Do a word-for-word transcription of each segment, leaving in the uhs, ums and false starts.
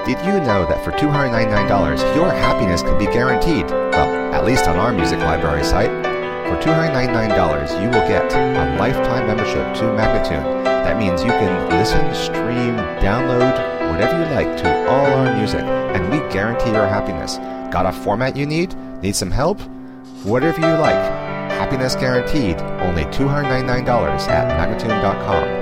Did you know that for two hundred ninety-nine dollars, your happiness can be guaranteed? Well, at least on our music library site. For two hundred ninety-nine dollars, you will get a lifetime membership to Magnatune. That means you can listen, stream, download, whatever you like to all our music, and we guarantee your happiness. Got a format you need? Need some help? Whatever you like. Happiness guaranteed. Only two hundred ninety-nine dollars at Magnatune dot com.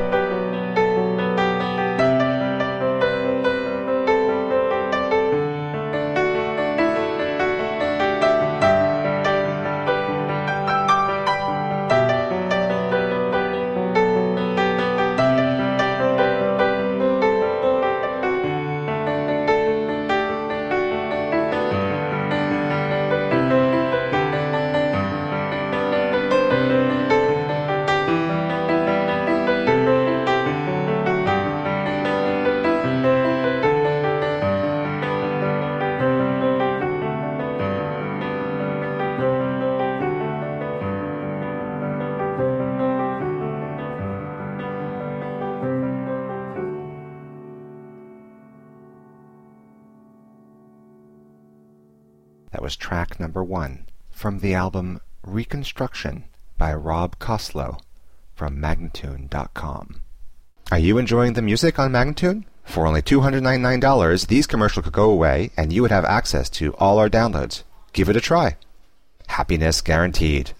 That was track number one from the album Reconstruction by Rob Koslow from Magnatune dot com. Are you enjoying the music on Magnatune? For only two hundred ninety-nine dollars, these commercials could go away and you would have access to all our downloads. Give it a try. Happiness guaranteed.